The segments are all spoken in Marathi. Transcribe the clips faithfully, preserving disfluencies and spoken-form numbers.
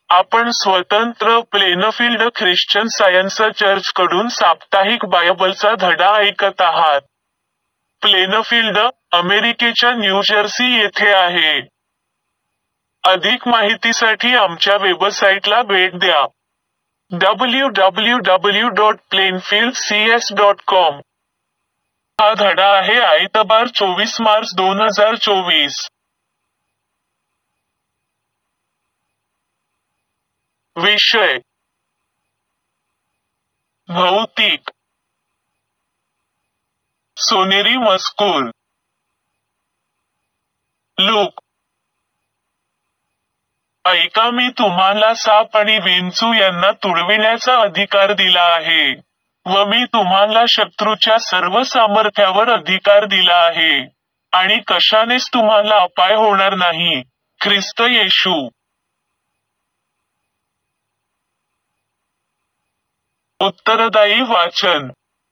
आपण स्वतंत्र प्लेनफील्ड ख्रिश्चन सायन्स चर्च कडून साप्ताहिक बायबलचा धडा ऐकत आहात. प्लेनफील्ड, अमेरिकेच्या न्यू जर्सी येथे आहे. अधिक माहितीसाठी आमच्या वेबसाईटला भेट द्या. W W W dot Plainfield C S dot com. हा धडा आहे आयतवार चोवीस मार्च दोन हजार चोवीस. विषय: भौतिक सोनेरी मजकूर. लूक: ऐका, मी तुम्हाला साप आणि विंचू यांना तुडविण्याचा अधिकार दिला आहे, व मी तुम्हाला शत्रूच्या सर्व सामर्थ्यावर अधिकार दिला आहे, आणि कशानेच तुम्हाला अपाय होणार नाही. ख्रिस्त येशू. उत्तरदायी वाचन.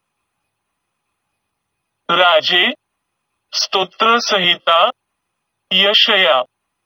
राजे, स्तोत्रसंहिता, यशया.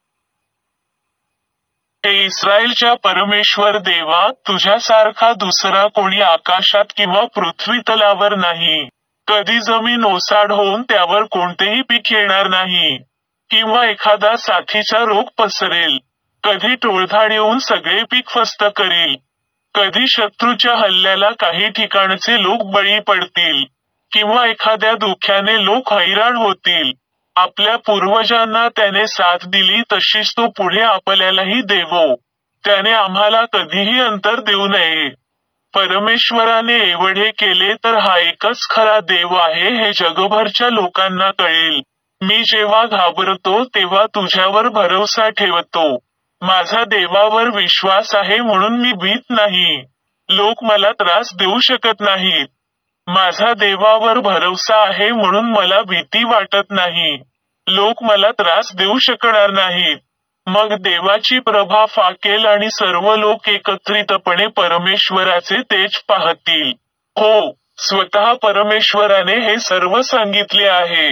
हे इस्रायलच्या परमेश्वर देवा, तुझ्यासारखा दुसरा कोणी आकाशात किंवा पृथ्वीतलावर नाही. कधी जमीन ओसाड होऊन त्यावर कोणतेही पीक येणार नाही, किंवा एखादा साथीचा रोग पसरेल. कधी टोळधाड येऊन सगळे पीक फस्त करील. कधी शत्रूच्या हल्ल्याला काही ठिकाणचे लोक बळी पडतील, किंवा एखाद्या दुःख्याने लोक हैराण होतील. आपल्या पूर्वजांना त्याने साथ दिली तशीच तो पुढे आपल्यालाही देवो. त्याने आम्हाला कधीही अंतर देऊ नये. परमेश्वराने एवढे केले तर हा एकच खरा देव आहे हे जगभरच्या लोकांना कळेल. मी जेव्हा घाबरतो तेव्हा तुझ्यावर भरवसा ठेवतो. माझा देवावर विश्वास आहे म्हणून मी भीत नाही. लोक मला त्रास देऊ शकत नाहीत. माझा देवावर भरवसा आहे म्हणून मला भीती वाटत नाही. लोक मला त्रास देऊ शकणार नाहीत. मग देवाची प्रभा फाकेल आणि सर्व लोक एकत्रितपणे परमेश्वराचे तेज पाहतील. हो, स्वतः परमेश्वराने हे सर्व सांगितले आहे.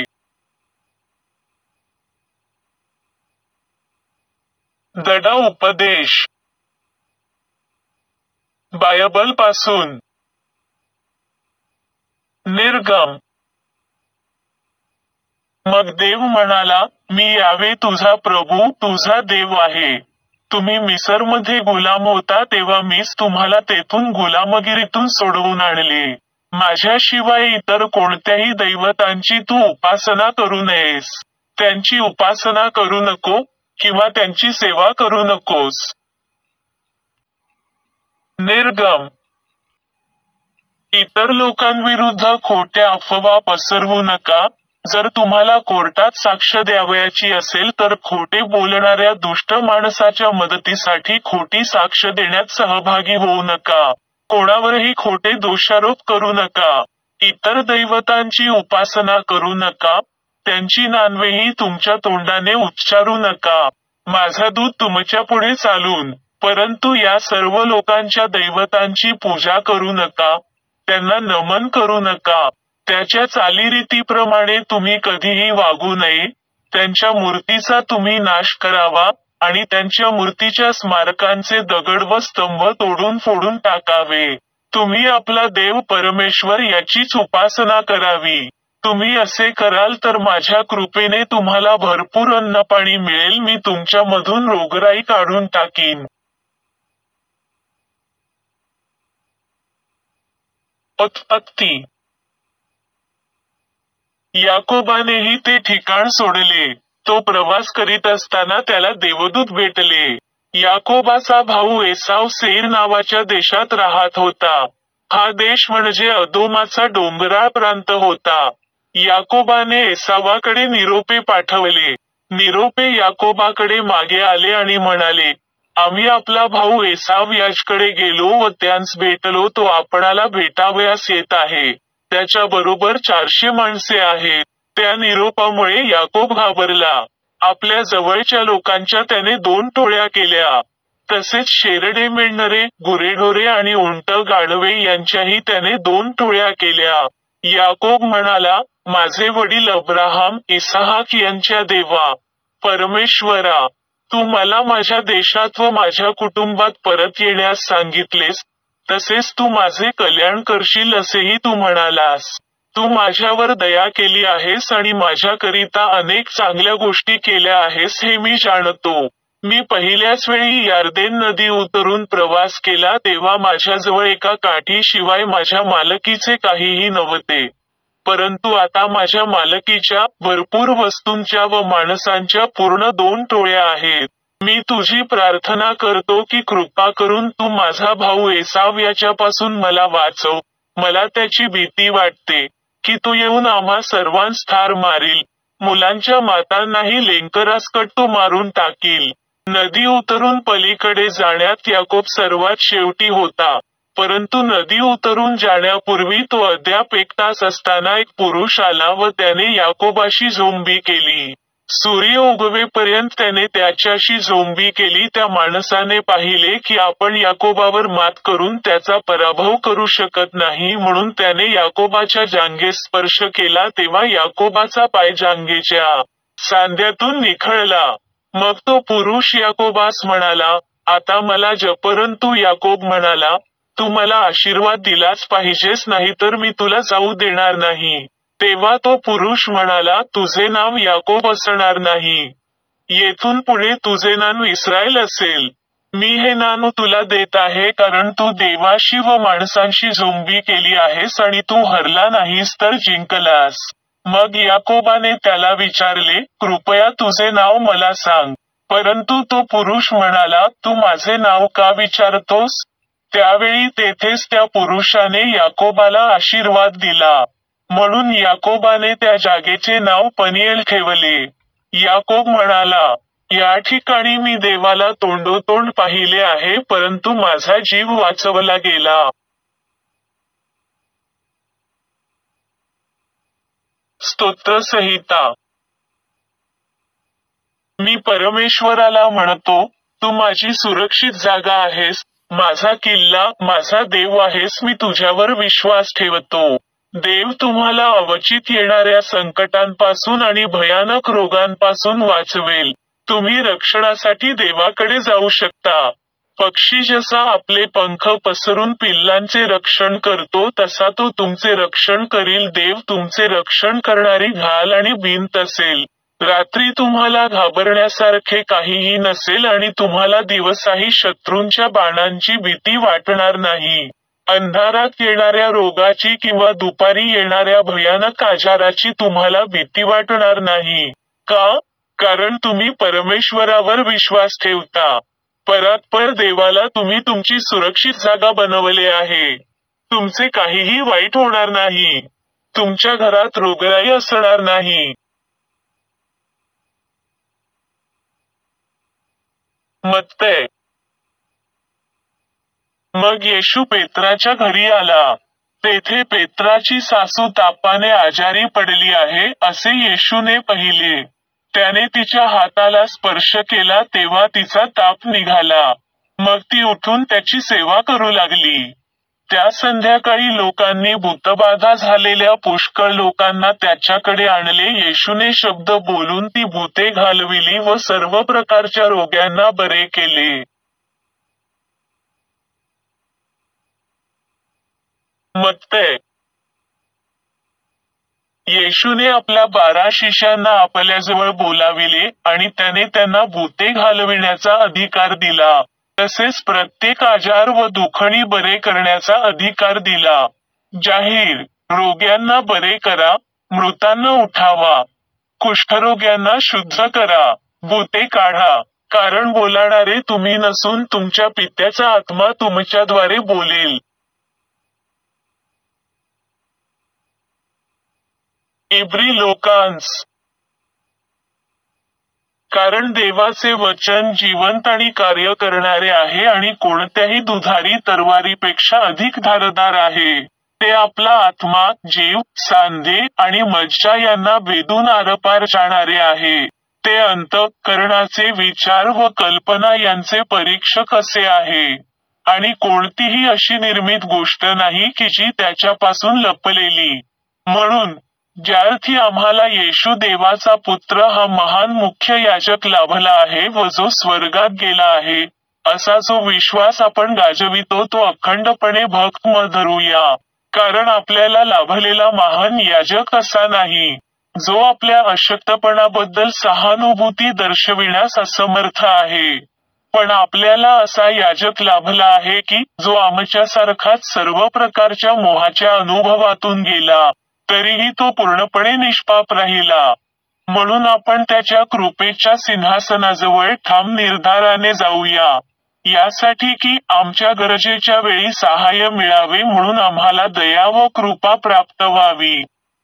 धडा उपदेश. बायबल पासून. निर्गम. मग देव म्हणाला, मी यावे तुझा प्रभू, तुझा देव आहे. तुम्ही मिसरमध्ये गुलाम होता तेव्हा मीच तुम्हाला तेथून गुलामगिरीतून सोडवून आणले. माझ्याशिवाय इतर कोणत्याही दैवतांची तू उपासना करू नयेस. त्यांची उपासना करू नको, किंवा त्यांची सेवा करू नकोस. निर्गम. इतर लोकांविरुद्ध खोट्या अफवा पसरवू नका. जर तुम्हाला कोर्टात साक्ष द्यावयाची असेल तर खोटे बोलणाऱ्या दुष्ट माणसाच्या मदतीसाठी खोटी साक्ष देण्यात सहभागी होऊ नका. कोणावरही खोटे दोषारोप करू नका. इतर दैवतांची उपासना करू नका. त्यांची नांवेही तुमच्या तोंडाने उच्चारू नका. माझा दूत तुमच्या पुढे चालून, परंतु या सर्व लोकांच्या दैवतांची पूजा करू नका. त्यांना नमन करू नका. त्याच्या चालीरीतीप्रमाणे तुम्ही कधीही वागू नये. त्यांच्या मूर्तीचा तुम्ही नाश करावा, आणि त्यांच्या मूर्तीच्या स्मारकांचे दगड व स्तंभ तोडून फोडून टाकावे. तुम्ही आपला देव परमेश्वर याचीच उपासना करावी. तुम्ही असे कराल तर माझ्या कृपेने तुम्हाला भरपूर अन्नपाणी मिळेल. मी तुमच्यामधून रोगराई काढून टाकीन. उत्पत्ती. याकोबानेही ते ठिकाण सोडले. तो प्रवास करीत असताना त्याला देवदूत भेटले. याकोबाचा भाऊ एसाव सेईर नावाच्या देशात राहत होता. हा देश म्हणजे अदोमाचा डोंगराळ प्रांत होता. याकोबाने एसावाकडे निरोपे पाठवले. निरोपे याकोबाकडे मागे आले आणि म्हणाले, आम्ही आपला भाऊ एसाव याजकडे गेलो व त्यांस भेटलो. तो आपणाला भेटावयास येत आहे. त्याच्या बरोबर चारशे माणसे आहेत. त्या निरोपामुळे याकोब घाबरला. आपल्या जवळच्या लोकांच्या त्याने दोन टोळ्या केल्या. तसेच शेरडे, मेंढरे, गुरेढोरे आणि उंट गाढवे यांच्याही त्याने दोन टोळ्या केल्या. याकोब म्हणाला, माझे वडील अब्राहाम, इसाहाक यांच्या देवा, परमेश्वरा, तू मला माझ्या देशात व माझ्या कुटुंबात परत येण्यास सांगितलेस, तसेच तू माझे कल्याण करशील असेही तू म्हणालास. तू माझ्यावर दया केली आहेस आणि माझ्याकरिता अनेक चांगल्या गोष्टी केल्या आहेस हे मी जाणतो. मी पहिल्याच वेळी यार्देन नदी उतरून प्रवास केला तेव्हा माझ्याजवळ एका काठीशिवाय माझ्या मालकीचे काहीही नव्हते. परंतु आता माझ्या मालकीच्या भरपूर वस्तूंच्या व माणसांच्या पूर्ण दोन टोळ्या आहेत. मी तुझी प्रार्थना करतो की कृपा करून तू माझा भाऊ एसाव याच्यापासून मला वाचव. मला त्याची भीती वाटते की तो येऊन आम्हा सर्वांस ठार मारील. मुलांच्या मातांनाही लेंकरासकट तो मारून टाकील. नदी उतरून पलीकडे जाण्यात याकोब सर्वात शेवटी होता. परंतु नदी उतरून जाण्यापूर्वी तो अद्याप एक तास असताना एक पुरुष आला व त्याने याकोबाशी झोंबी केली. सूर्य उगवेपर्यंत त्याने त्याच्याशी झोंबी केली. त्या माणसाने पाहिले की आपण याकोबावर मात करून त्याचा पराभव करू शकत नाही, म्हणून त्याने याकोबाच्या जांघेस स्पर्श केला तेव्हा याकोबाचा पाय जांघेच्या सांध्यातून निखळला. मग तो पुरुष याकोबास म्हणाला, आता मला जप. परंतु याकोब म्हणाला, तू मला आशीर्वाद दिलाच पाहिजेस, नाहीतर मी तुला जाऊ देणार नाही. तेव्हा तो पुरुष म्हणाला, तुझे नाव याकोब असणार नाही. येथून पुढे तुझे नाव इस्रायल असेल. मी हे नाव तुला देत आहे कारण तू देवाशी व माणसांशी झोंबी केली आहेस आणि तू हरला नाहीस तर जिंकलास. मग याकोबाने त्याला विचारले, कृपया तुझे नाव मला सांग. परंतु तो पुरुष म्हणाला, तू माझे नाव का विचारतोस? त्यावेळी तेथेच त्या पुरुषाने याकोबाला आशीर्वाद दिला. म्हणून याकोबाने त्या जागेचे नाव पनिएल ठेवले. याकोब म्हणाला, या ठिकाणी मी देवाला तोंडोतोंड पाहिले आहे, परंतु माझा जीव वाचवला गेला. स्तोत्रसंहिता. मी परमेश्वराला म्हणतो, तू माझी सुरक्षित जागा आहेस, माझा किल्ला, माझा देव आहेस. मी तुझ्यावर विश्वास ठेवतो. देव तुम्हाला अवचित येणाऱ्या संकटांपासून आणि भयानक रोगांपासून वाचवेल. तुम्ही रक्षणासाठी देवाकडे जाऊ शकता. पक्षी जसा आपले पंख पसरून पिल्लांचे रक्षण करतो तसा तो तुमचे रक्षण करील. देव तुमचे रक्षण करणारी ढाल आणि भिंत असेल. रात्री तुम्हाला घाबरण्यासारखे काहीही नसेल आणि तुम्हाला दिवसाही शत्रूंच्या बाणांची भीती वाटणार नाही. अंधारात येणाऱ्या रोगाची किंवा दुपारी येणाऱ्या भयानक आजाराची तुम्हाला भीती वाटणार नाही. का? कारण तुम्ही परमेश्वरावर विश्वास ठेवता. परात्पर देवाला तुम्ही तुमची सुरक्षित जागा बनवले आहे. तुमचे काहीही वाईट होणार नाही. तुमच्या घरात रोगराई असणार नाही. मत्तय. मग येशू पेत्राच्या घरी आला. तेथे पेत्राची सासू तापाने आजारी पडली आहे असे येशूने पाहिले. त्याने तिच्या हाताला स्पर्श केला तेव्हा तिचा ताप निघाला. मग ती उठून त्याची सेवा करू लागली. त्या संध्याकाळी लोकांनी भूतबाधा झालेल्या पुष्कळ लोकांना त्याच्याकडे आणले. येशूने शब्द बोलून ती भूते घालविली व सर्व प्रकारच्या रोग्यांना बरे केले. मत्तय. येशूने आपल्या बारा शिष्यांना आपल्याजवळ बोलाविले आणि त्याने त्यांना भूते घालविण्याचा अधिकार दिला. तसेच प्रत्येक आजार व दुखणी बरे करण्याचा अधिकार दिला. जाहीर. रोग्यांना बरे करा, मृतांना उठावा, कुष्ठरोग्यांना शुद्ध करा, भूते काढा. कारण बोलाणारे तुम्ही नसून तुमच्या पित्याचा आत्मा तुमच्याद्वारे बोलेल. इब्री लोकांस. कारण देवाचे वचन जिवंत आणि कार्य करणारे आहे आणि कोणत्याही दुधारी तलवारीपेक्षा अधिक धारदार आहे. ते आपला आत्मा, जीव, सांधे आणि मज्जा यांना भेदून आरपार जाणारे आहे. ते अंतःकरणाचे विचार व कल्पना यांचे परीक्षक असे आहे. आणि कोणतीही अशी निर्मित गोष्ट नाही की जी त्याच्यापासून लपलेली. म्हणून ज्यार्थी आम्हाला येशू देवाचा पुत्र हा महान मुख्य याजक लाभला आहे व जो स्वर्गात गेला आहे, असा जो विश्वास आपण गाजवितो तो अखंडपणे भक्कम धरूया. कारण आपल्याला लाभलेला महान याजक असा नाही, जो आपल्या अशक्तपणाबद्दल सहानुभूती दर्शविण्यास असमर्थ आहे. पण आपल्याला असा याजक लाभला आहे की, जो आमच्यासारखाच सर्व प्रकारच्या मोहाच्या अनुभवातून गेला, तरीही तो पूर्णपणे निष्पाप राहिला. म्हणून आपण त्याच्या कृपेच्या सिंहासनाजवळ ठाम निर्धाराने जाऊया, यासाठी की आमच्या गरजेच्या वेळी सहाय्य मिळावे म्हणून आम्हाला दया व कृपा प्राप्त व्हावी.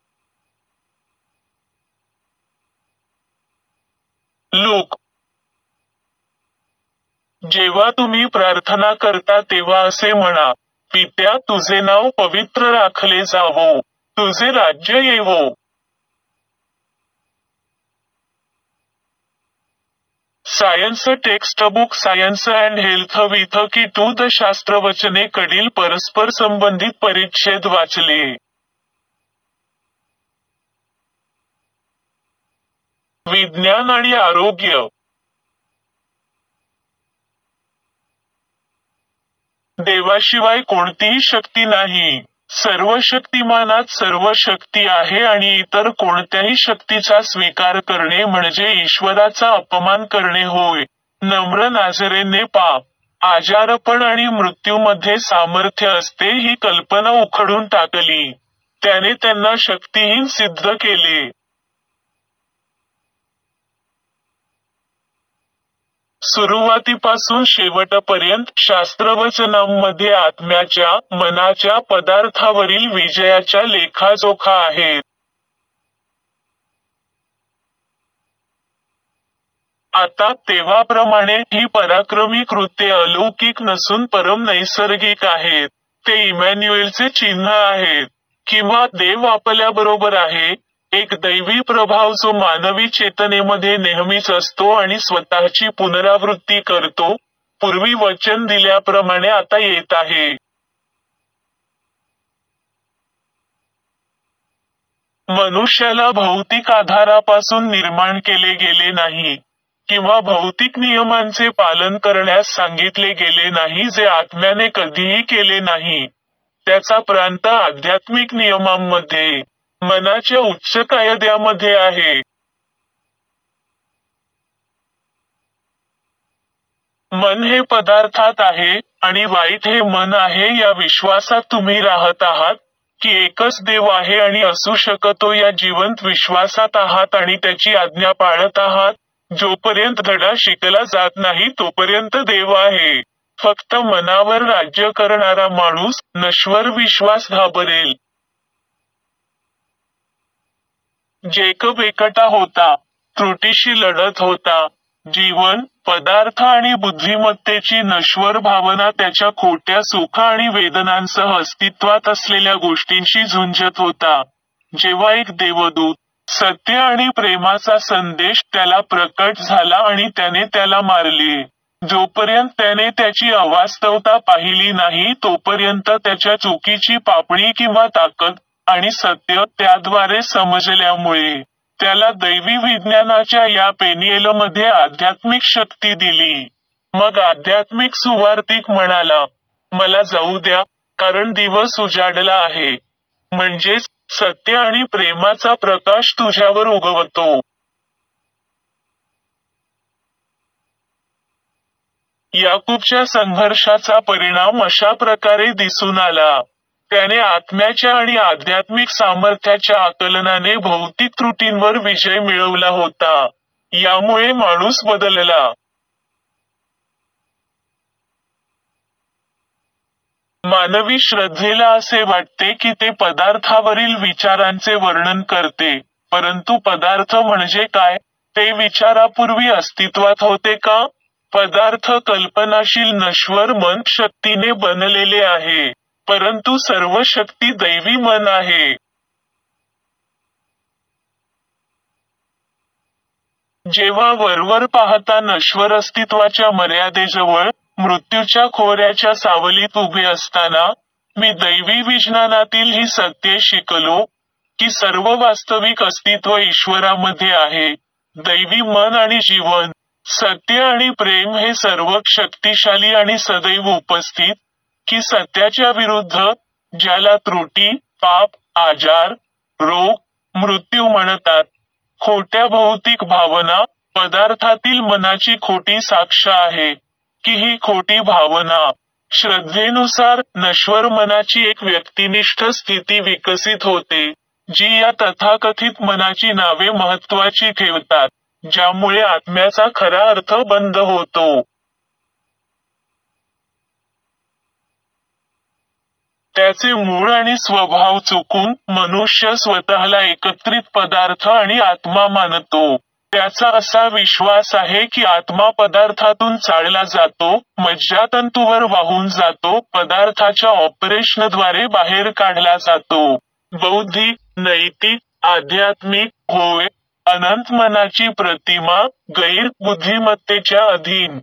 लूक. जेव्हा तुम्ही प्रार्थना करता तेव्हा असे म्हणा, पित्या, तुझे नाव पवित्र राखले जावो, तुझे राज्य येवो. Science text book science and health with key to the शास्त्रवचने कडील परस्पर संबंधित परिच्छेद वाचले. विज्ञान आणि आरोग्य. देवाशिवाय कोणतीही शक्ती नाही. सर्व शक्तिमानात सर्व शक्ती आहे आणि इतर कोणत्याही शक्तीचा स्वीकार करणे म्हणजे ईश्वराचा अपमान करणे होय. नम्र नाझरेने पाप, आजारपण आणि मृत्यूमध्ये सामर्थ्य असते ही कल्पना उखडून टाकली. त्याने त्यांना शक्तिहीन सिद्ध केले. सुरुवातीपासून शेवटपर्यंत शास्त्रवचनांमध्ये आत्म्याच्या, मनाच्या पदार्थावरील विजयाच्या लेखाजोखा आहेत. आता तेव्हाप्रमाणे ही पराक्रमी कृत्ये अलौकिक नसून परम नैसर्गिक आहेत. ते इमॅन्युएलचे चिन्ह आहेत, किंवा देव आपल्याबरोबर आहे, एक दैवी प्रभाव जो मानवी चेतनेमध्ये नेहमीच असतो आणि स्वतःची पुनरावृत्ती करतो, पूर्वी वचन दिल्याप्रमाणे आता येत आहे. मनुष्याला भौतिक आधारापासून निर्माण केले गेले नाही, किंवा भौतिक नियमांचे पालन करण्यास सांगितले गेले नाही जे आत्म्याने कधीही केले नाही. त्याचा प्रांत आध्यात्मिक नियमांमध्ये, मनाच्या उच्च कायद्यामध्ये आहे. मन हे पदार्थात आहे, आणि वाईट हे मन आहे या विश्वासात तुम्ही राहत आहात, की एकच देव आहे आणि असू शकतो या जिवंत विश्वासात आहात आणि त्याची आज्ञा पाळत आहात. जोपर्यंत धडा शिकला जात नाही तोपर्यंत देव आहे. फक्त मनावर राज्य करणारा माणूस, नश्वर विश्वास घाबरेल. जेकब एकटा होता, त्रुटीशी लढत होता. जीवन, पदार्थ आणि बुद्धिमत्तेची नश्वर भावना त्याच्या खोट्या सुख आणि वेदनांसह अस्तित्वात असलेल्या गोष्टींशी झुंजत होता. जेव्हा एक देवदूत, सत्य आणि प्रेमाचा संदेश त्याला प्रकट झाला आणि त्याने त्याला मारले. जोपर्यंत त्याने त्याची अवास्तवता पाहिली नाही तोपर्यंत त्याच्या चुकीची पापणी किंवा ताकद आणि सत्य त्याद्वारे समजल्यामुळे त्याला दैवी विज्ञानाच्या या पेनियलमध्ये आध्यात्मिक शक्ती दिली. मग आध्यात्मिक सुवार्तिक म्हणाला, मला जाऊ द्या, कारण दिवस उजाडला आहे. म्हणजेच, सत्य आणि प्रेमाचा प्रकाश तुझ्यावर उगवतो. याकूबच्या संघर्षाचा परिणाम अशा प्रकारे दिसून आला. त्याने आत्म्याच्या आणि आध्यात्मिक सामर्थ्याच्या आकलनाने भौतिक त्रुटींवर विजय मिळवला होता. यामुळे माणूस बदलला. मानवी श्रद्धेला असे वाटते की ते पदार्थावरील विचारांचे वर्णन करते, परंतु पदार्थ म्हणजे काय, ते विचारापूर्वी अस्तित्वात होते का? पदार्थ कल्पनाशील नश्वर मन शक्तीने बनलेले आहे, परंतु सर्व शक्ती दैवी मन आहे. जेव्हा वरवर पाहता नश्वर अस्तित्वाच्या मर्यादेजवळ, मृत्यूच्या खोऱ्याच्या सावलीत उभे असताना, मी दैवी विज्ञानातील ही सत्ये शिकलो. की सर्व वास्तविक अस्तित्व ईश्वरामध्ये आहे. दैवी मन आणि जीवन, सत्य आणि प्रेम हे सर्व शक्तिशाली आणि सदैव उपस्थित, की सत्याच्या विरुद्ध, ज्याला त्रुटी, पाप, आजार, रोग, मृत्यू म्हणतात. खोट्या भौतिक भावना, पदार्थातील मनाची खोटी साक्ष आहे, की ही खोटी भावना, श्रद्धेनुसार, नश्वर मनाची एक व्यक्तिनिष्ठ स्थिती विकसित होते, जी या तथाकथित मनाची नावे महत्त्वाची ठेवतात, ज्यामुळे आत्म्याचा खरा अर्थ बंद होतो. त्याचे मूळ आणि स्वभाव चुकून, मनुष्य स्वतःला एकत्रित पदार्थ आणि आत्मा मानतो. त्याचा असा विश्वास आहे की आत्मा पदार्थातून चालला जातो, मज्जातंतूवर वाहून जातो, पदार्थाच्या ऑपरेशनद्वारे बाहेर काढला जातो. बौद्धिक, नैतिक, आध्यात्मिक, होय, अनंत मनाची प्रतिमा, गैर बुद्धिमत्तेच्या अधीन.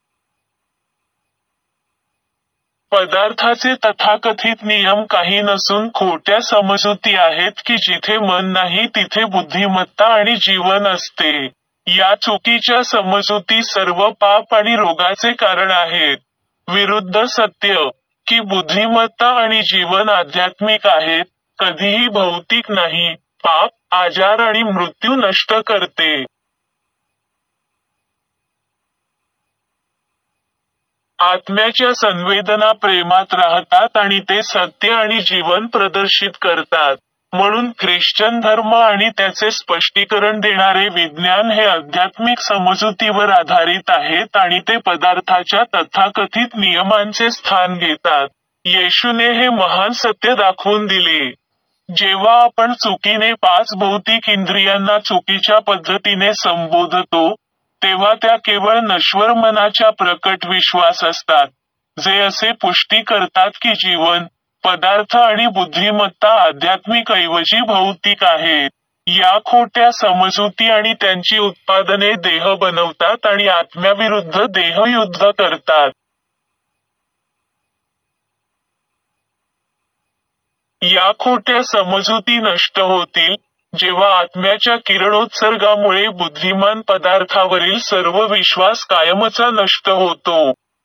पदार्थाचे तथाकथित नियम काही नसून खोट्या समजुती आहेत की जिथे मन नाही तिथे बुद्धिमत्ता आणि जीवन असते. या चुकीच्या समजुती सर्व पाप आणि रोगाचे कारण आहेत. विरुद्ध सत्य, की बुद्धिमत्ता आणि जीवन आध्यात्मिक आहेत, कधीही भौतिक नाही, पाप, आजार आणि मृत्यू नष्ट करते. आत्म्याच्या संवेदना प्रेमात राहतात आणि ते सत्य आणि जीवन प्रदर्शित करतात. म्हणून ख्रिश्चन धर्म आणि त्याचे स्पष्टीकरण देणारे विज्ञान हे आध्यात्मिक समजुतीवर आधारित आहेत आणि ते पदार्थाच्या तथाकथित नियमांचे स्थान घेतात. येशूने हे महान सत्य दाखवून दिले. जेव्हा आपण चुकीने पाच भौतिक इंद्रियांना चुकीच्या पद्धतीने संबोधतो, तेव्हा त्या केवळ नश्वर मनाच्या प्रकट विश्वास असतात, जे असे पुष्टी करतात की जीवन, पदार्थ आणि बुद्धिमत्ता आध्यात्मिक ऐवजी भौतिक आहेत. या खोट्या समजुती आणि त्यांची उत्पादने देह बनवतात आणि आत्म्याविरुद्ध देहयुद्ध करतात. या खोट्या समजुती नष्ट होतील, जेव्हा आत्म्याच्या किरणोत्सर्गामुळे बुद्धिमान पदार्थावरील सर्व विश्वास कायमचा नष्ट होतो.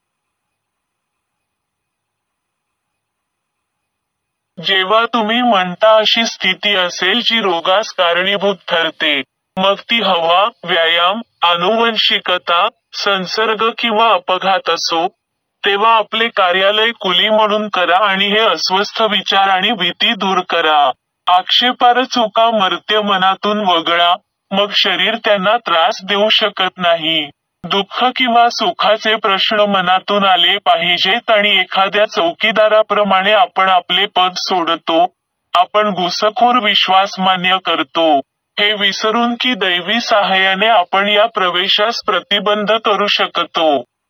जेव्हा तुम्ही म्हणता अशी स्थिती असेल जी रोगास कारणीभूत ठरते, मग ती हवा, व्यायाम, आनुवंशिकता, संसर्ग किंवा अपघात असो, तेव्हा आपले कार्यालय कुली म्हणून करा आणि हे अस्वस्थ विचार आणि भीती दूर करा. आक्षेपार्ह चुका मर्त्य मनातून वगळा, मग शरीर त्यांना त्रास देऊ शकत नाही. दुःख किंवा सुखाचे प्रश्न मनातून आले पाहिजेत आणि एखाद्या चौकीदाराप्रमाणे आपण आपले पद सोडतो. आपण घुसखोर विश्वास मान्य करतो, हे विसरून की दैवी सहाय्याने आपण या प्रवेशास प्रतिबंध करू शकतो.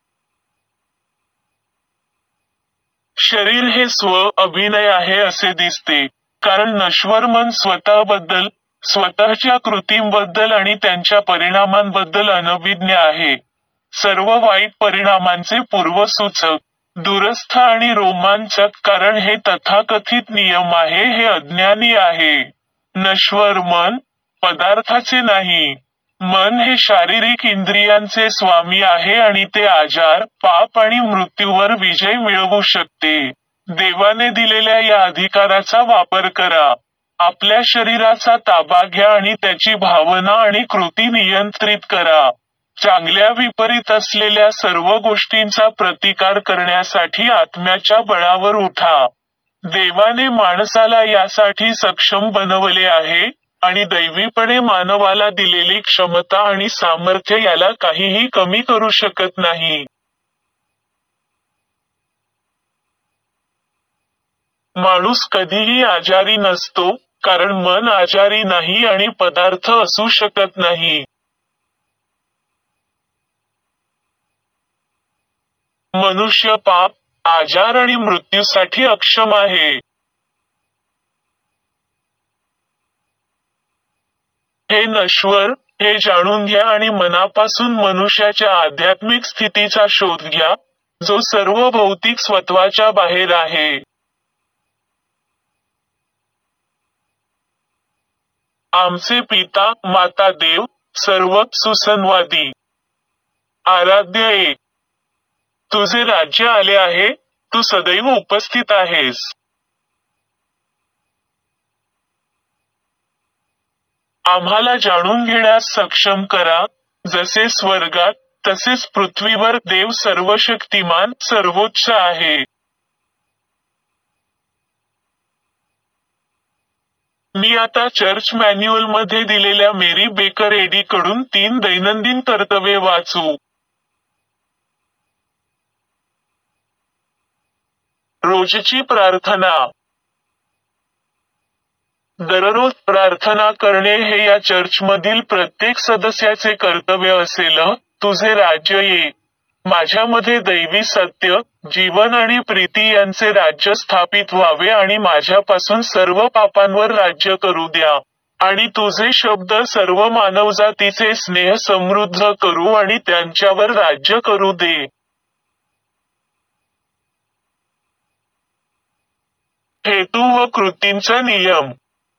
शरीर हे स्व अभिनय आहे असे दिसते, कारण नश्वर मन स्वतःबद्दल, स्वतःच्या कृतींबद्दल आणि त्यांच्या परिणामांबद्दल अनभिज्ञ आहे. सर्व वाईट परिणामांचे पूर्वसूचक, दूरस्थ आणि रोमांचक कारण हे तथाकथित नियम आहे हे अज्ञानी आहे. नश्वर मन, पदार्थाचे नाही. मन हे शारीरिक इंद्रियांचे स्वामी आहे आणि ते आजार, पाप आणि मृत्यूवर विजय मिळवू शकते. देवाने दिलेल्या या अधिकाराचा वापर करा. आपल्या शरीराचा ताबा घ्या आणि त्याची भावना आणि कृती नियंत्रित करा. चांगल्या विपरीत असलेल्या सर्व गोष्टींचा प्रतिकार करण्यासाठी आत्म्याच्या बळावर उठा. देवाने माणसाला यासाठी सक्षम बनवले आहे, आणि दैवीपणे मानवाला दिलेली क्षमता आणि सामर्थ्य याला काहीही कमी करू शकत नाही. माणूस कधीही आजारी नसतो, कारण मन आजारी नाही आणि पदार्थ असू शकत नाही. मनुष्य पाप, आजार आणि मृत्यूसाठी अक्षम आहे. हे नश्वर, हे जाणून घ्या आणि मनापासून मनुष्याच्या आध्यात्मिक स्थितीचा शोध घ्या, जो सर्व भौतिक स्वत्वाच्या बाहेर आहे. आमचे पिता माता देव सर्व सुसंवादी आराध्य एक. तुझे राज्य आले आहे, तू सदैव उपस्थित आहेस. आम्हाला जाणून घेण्यास सक्षम करा, जसे स्वर्गात तसेच पृथ्वीवर देव सर्वशक्तिमान सर्वोच्च आहे. मी आता चर्च मॅन्युअलमध्ये दिलेल्या मेरी बेकर एडी कडून तीन दैनंदिन कर्तव्ये वाचू. रोजची प्रार्थना. दररोज प्रार्थना करणे हे या चर्चमधील प्रत्येक सदस्याचे कर्तव्य असेल. तुझे राज्य ये. माझ्यामध्ये दैवी सत्य, जीवन आणि प्रीती यांचे राज्य स्थापित व्हावे आणि माझ्यापासून सर्व पापांवर राज्य करू द्या. आणि तुझे शब्द सर्व मानवजातीचे स्नेह समृद्ध करू आणि त्यांच्यावर राज्य करू दे. हेतू व कृतींचा नियम.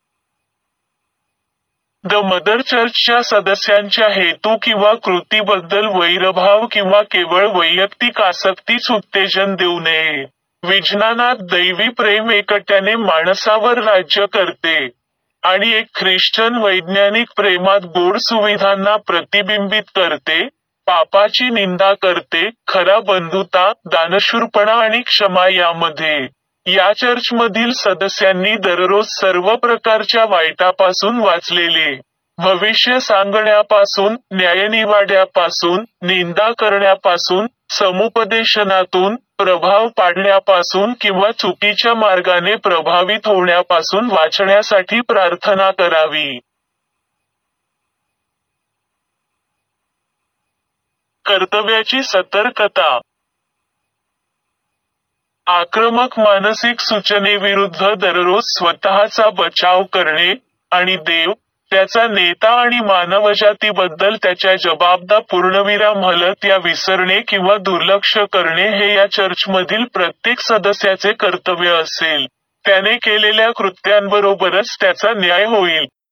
द मदर चर्चच्या सदस्यांच्या हेतू किंवा कृतीबद्दल वैरभाव किंवा केवळ वैयक्तिक आसक्तीच उत्तेजन देऊ नये. विज्ञानात दैवी प्रेम एकट्याने माणसावर राज्य करते, आणि एक ख्रिश्चन वैज्ञानिक प्रेमात गोड सुविधांना प्रतिबिंबित करते, पापाची निंदा करते, खरा बंधुता, दानशूरपणा आणि क्षमा यामध्ये. या चर्चमधील सदस्यांनी दररोज सर्व प्रकारच्या वाईटापासून वाचलेले, भविष्य सांगण्यापासून, न्यायनिवाड्यापासून, निंदा करण्यापासून, समुपदेशनातून, प्रभाव पाडण्यापासून किंवा चुकीच्या मार्गाने प्रभावित होण्यापासून वाचण्यासाठी प्रार्थना करावी. कर्तव्याची सतर्कता. आक्रमक मानसिक सूचनेविरुद्ध दररोज स्वतःचा बचाव करणे, आणि देव, त्याचा नेता आणि मानवजातीबद्दल त्याच्या जबाबदा पूर्णविराम हलत या विसरणे किंवा दुर्लक्ष करणे हे या चर्चमधील प्रत्येक सदस्याचे कर्तव्य असेल. त्याने केलेल्या कृत्यांबरोबरच त्याचा न्याय होईल.